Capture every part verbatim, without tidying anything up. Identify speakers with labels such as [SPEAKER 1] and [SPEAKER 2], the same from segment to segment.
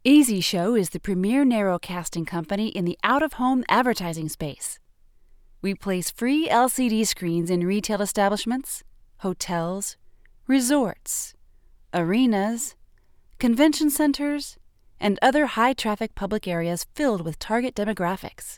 [SPEAKER 1] Easy Show is the premier narrowcasting company in the out-of-home advertising space. We place free L C D screens in retail establishments, hotels, resorts, arenas, convention centers, and other high-traffic public areas filled with target demographics.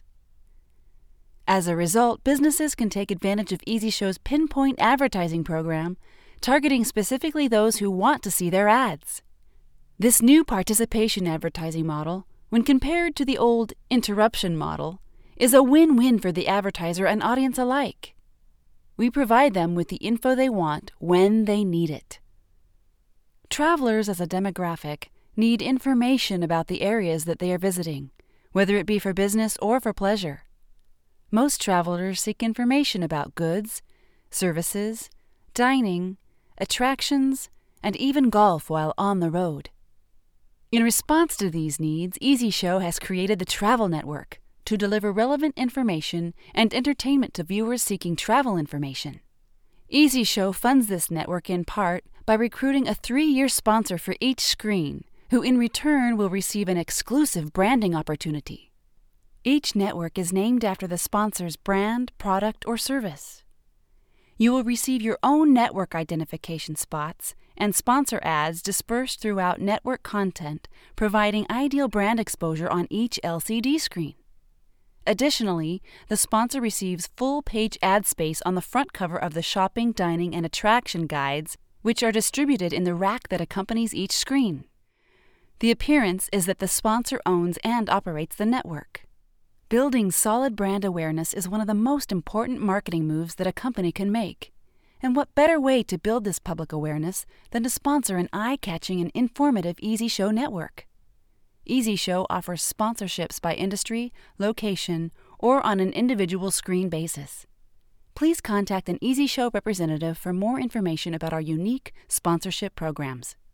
[SPEAKER 1] As a result, businesses can take advantage of Easy Show's pinpoint advertising program, targeting specifically those who want to see their ads. This new participation advertising model, when compared to the old interruption model, is a win-win for the advertiser and audience alike. We provide them with the info they want when they need it. Travelers as a demographic need information about the areas that they are visiting, whether it be for business or for pleasure. Most travelers seek information about goods, services, dining, attractions, and even golf while on the road. In response to these needs, Easy Show has created the Travel Network to deliver relevant information and entertainment to viewers seeking travel information. Easy Show funds this network in part by recruiting a three-year sponsor for each screen, who in return will receive an exclusive branding opportunity. Each network is named after the sponsor's brand, product, or service. You will receive your own network identification spots and sponsor ads dispersed throughout network content, providing ideal brand exposure on each L C D screen. Additionally, the sponsor receives full-page ad space on the front cover of the shopping, dining, and attraction guides, which are distributed in the rack that accompanies each screen. The appearance is that the sponsor owns and operates the network. Building solid brand awareness is one of the most important marketing moves that a company can make. And what better way to build this public awareness than to sponsor an eye-catching and informative Easy Show network? Easy Show offers sponsorships by industry, location, or on an individual screen basis. Please contact an Easy Show representative for more information about our unique sponsorship programs.